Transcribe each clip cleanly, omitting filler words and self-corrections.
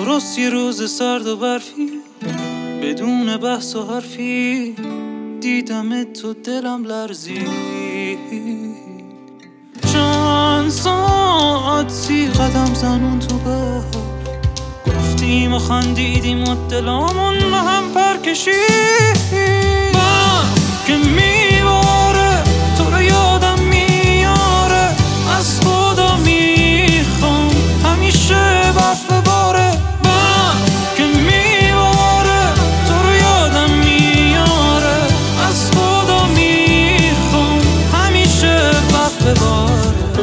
درست یه روز سرد و برفی، بدون بحث و حرفی دیدم تو دلم لرزید. چند ساعتی قدم زنون تو بر گفتیم و خندیدیم و دلامون به هم پر کشید. که میباره تو رو یادم میاره، از خدا میخوام همیشه برف باره. که میباره تو رو یادم میاره، از خدا میخوام همیشه برف باره.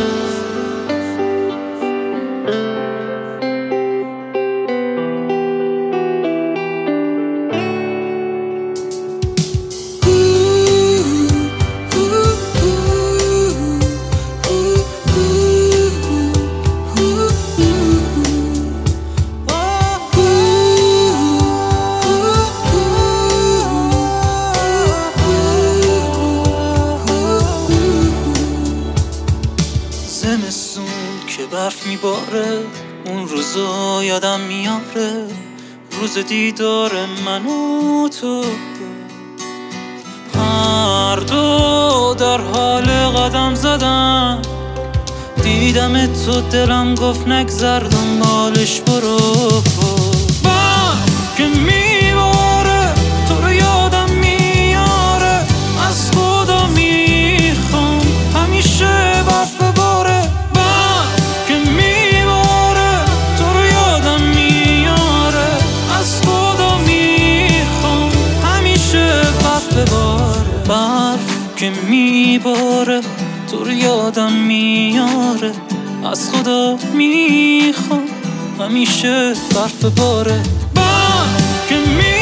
زمستون که برف میباره، اون روزا یادم میاره، روز دیدار من و تو. هر دو در حال قدم زدن، دیدم تو دلم گفت نگذر دنبالش برو. که میباره تو رو یادم میاره، از خدا میخوام همیشه برف باره. که میباره تو رو یادم میاره، از خدا میخوام همیشه برف باره. برف که میباره تو رو یادم میاره، از خدا میخوام همیشه برف باره. که